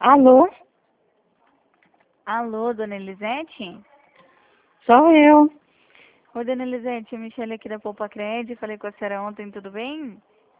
Alô? Alô, dona Elisete? Sou eu. Oi, dona Elisete, a Michelle aqui da Poupa Cred, falei com a senhora ontem, tudo bem?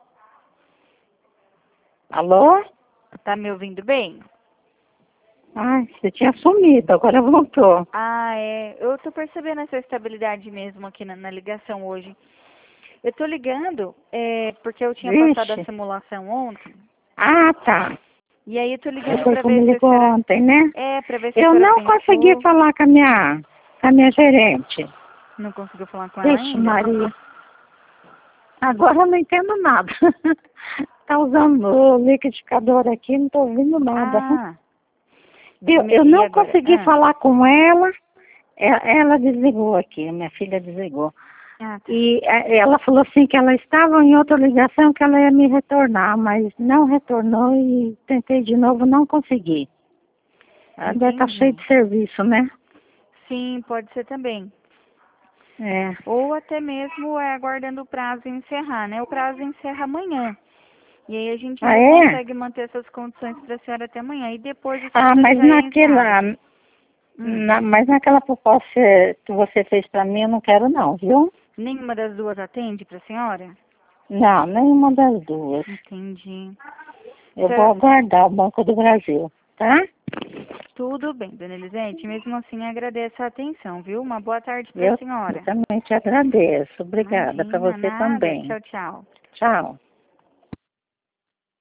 Alô? Tá me ouvindo bem? Ai, você tinha sumido, agora voltou. Ah, eu tô percebendo essa estabilidade mesmo aqui na ligação hoje. Eu tô ligando, porque eu tinha passado a Vixe. simulação ontem, Ah, tá. e aí eu tô ligando Depois pra que me ver se a ligou senhora... ontem, né? Pra ver se a Eu senhora não consegui pensou. falar com a minha gerente. Não conseguiu falar com ela Vixe, ainda? Maria. Agora eu não entendo nada. Tá usando o liquidificador aqui, não tô ouvindo nada. Ah, Eu e não agora? consegui falar com ela. Ela desligou aqui, minha filha desligou. Ah, tá. E ela falou assim que ela estava em outra ligação, que ela ia me retornar, mas não retornou e tentei de novo, não consegui. Ela deve estar cheia Entendi. de serviço, né? Sim, pode ser também. É. Ou até mesmo aguardando o prazo encerrar, né? O prazo encerra amanhã. E aí a gente Ah, ainda é? consegue manter essas condições para a senhora até amanhã. E depois o Ah, serviço mas já é encerrado. mas naquela proposta que você fez para mim, eu não quero não, viu? Nenhuma das duas atende para a senhora? Não, nenhuma das duas. Entendi. Eu vou Senhora, aguardar o Banco do Brasil, tá? tudo bem, dona Elisete. Mesmo assim, agradeço a atenção, viu? Uma boa tarde para a Eu senhora. também te agradeço. Obrigada para Imagina, você nada. também. Tchau, tchau. Tchau.